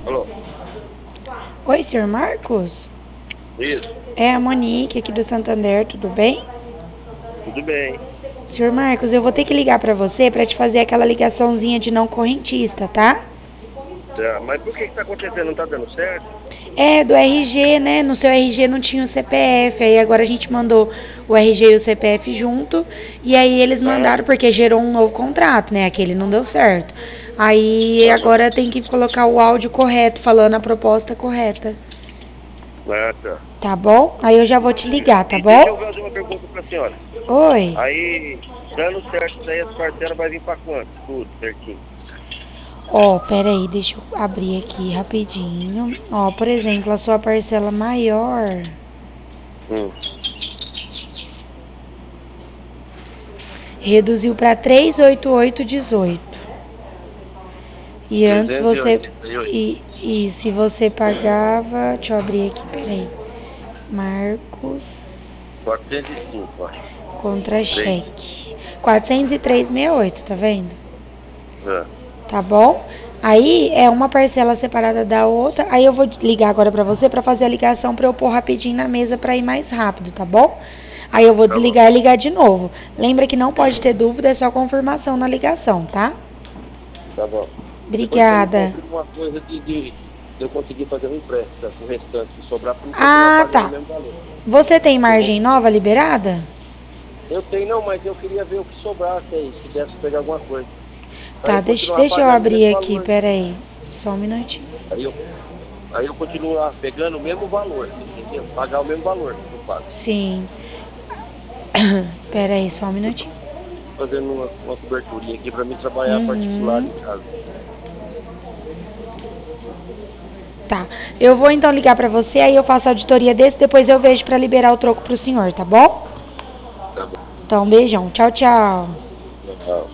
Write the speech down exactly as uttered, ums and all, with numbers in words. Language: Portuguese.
Alô? Oi, senhor Marcos? Isso, É a Monique aqui do Santander, tudo bem? tudo bem. Senhor Marcos, eu vou ter que ligar pra você pra te fazer aquela ligaçãozinha de não correntista, tá? Tá, mas por que que tá acontecendo? Não tá dando certo? É, do R G, né? No seu R G não tinha o C P F, aí agora a gente mandou o R G e o C P F junto, e aí eles Ah, mandaram porque gerou um novo contrato, né? Aquele não deu certo. Aí aham. agora tem que colocar o áudio correto, falando a proposta correta, Ah, tá. tá bom? Aí eu já vou te ligar, tá E deixa eu bom? fazer uma pergunta pra senhora. Oi. Aí, dando certo isso aí, as parcelas vai vir pra quanto? Tudo, certinho. Ó, pera aí, deixa eu abrir aqui rapidinho. Ó, por exemplo, a sua parcela maior Hum, reduziu para trezentos e oitenta e oito reais e dezoito centavos. E antes trezentos e você. oitenta e oito. E, e se você pagava. Deixa eu abrir aqui, peraí. Marcos. quatrocentos e cinco, ó. Três. Contra-cheque. quatrocentos e três reais e sessenta e oito centavos, tá vendo? Ah, Tá bom? Aí é uma parcela separada da outra. Aí eu vou ligar agora pra você pra fazer a ligação pra eu pôr rapidinho na mesa pra ir mais rápido, tá bom? Aí eu vou tá bom. desligar e ligar de novo. Lembra que não pode ter dúvida, é só confirmação na ligação, tá? Tá bom. Depois você me Obrigada. confirma uma coisa de, de, de eu conseguir fazer um empréstimo com o restante, se sobrar, para não continuar Ah, pagando o tá. mesmo valor. Você tem Eu vou. margem nova liberada? Eu tenho, não, mas eu queria ver o que sobrasse aí, se desse pra pegar alguma coisa. Pra Tá, eu deixa, continuar deixa eu pagando o abrir mesmo aqui, valor. peraí. Só um minutinho. Aí eu, aí eu continuo lá pegando o mesmo valor, entendeu? Pagar o mesmo valor que eu pago. Sim. Peraí, só um Eu tô minutinho. fazendo uma, uma coberturinha aqui pra mim trabalhar particular Uhum. em casa. Tá. Eu vou então ligar pra você, aí eu faço a auditoria desse, depois eu vejo pra liberar o troco pro senhor, tá bom? Tá bom. Então, beijão. Tchau, tchau. Legal.